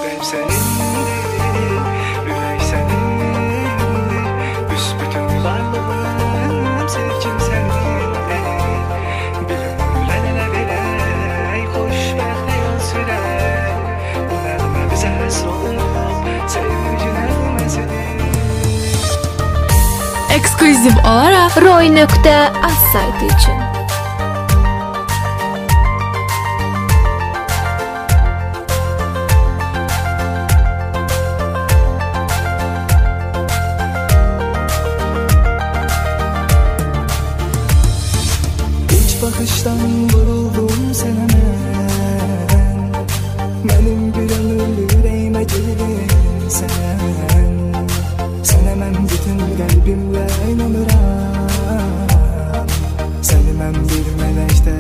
kalp senindir, yürek senindir, büsbütün varlığım, sevgim senindir. Bir ömür el ele verey, xoşbəxt həyat sürək, bu nəğmə bizə həsr olub, sevgi nəğməsidir. Ekskluziv olarak Roy.az saytı için. Bakıştan vuruldum sana mən, mənim bir ömür yüreğime girdin sen. Sənə mən bütün qəlbimlə inanıram, səni mən bir mələkdə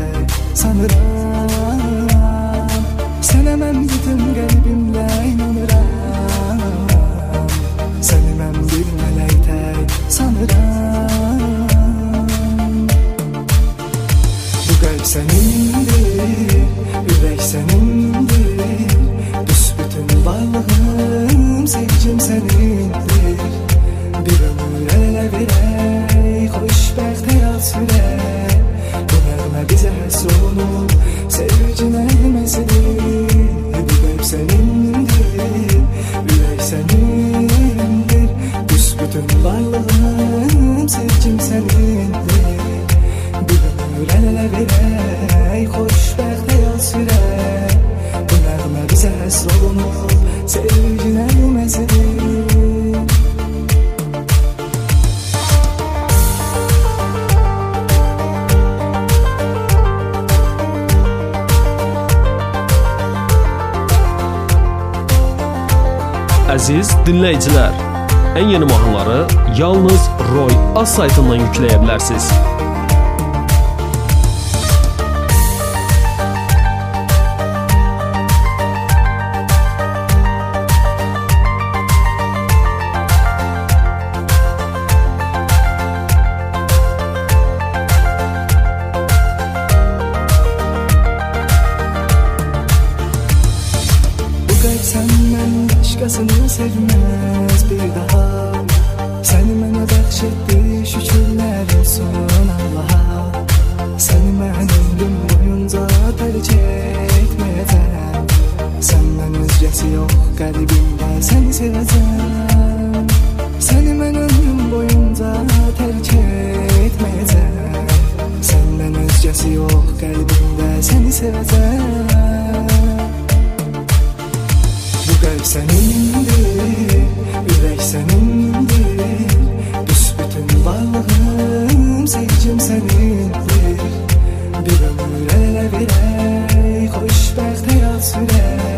sanıram. Sənə mən bütün qəlbimlə inanıram, səni mən bir mələkdə sanıram. Kalp senindir, yürek senindir, büsbütün varlığım, sevgim senindir. Bir ömür el ele verey, xoşbəxt həyat sürək, bu nəğmə bizə həsr olub, sevgi nəğməsidir. Bu kalp senindir, yürek senindir, büsbütün varlığım, sevgim senindir. Bir ömür el ele verey, xoşbəxt həyat sürək, bu nəğmə bizə həsr olunub, sevgi nəğməsidir. Əziz dinləyicilər, ən yeni mahnıları yalnız Roy.az saytından yükləyə bilərsiniz. Senden başkasını sevmez bir daha, seni mənə bəxş etdi, şükürlər olsun Allaha. Səni mən ömrüm boyunca tərk etməyəcəm, səndən özgəsi yox qəlbimdə, səni sevəcəm. Səni mən ömrüm boyunca tərk etməyəcəm, səndən özgəsi yox qəlbimdə, səni sevəcəm. Kalp senindir, yürek senindir, büsbütün varlığım, sevgim senindir. Bir ömür el ele verey, xoşbəxt həyat sürək,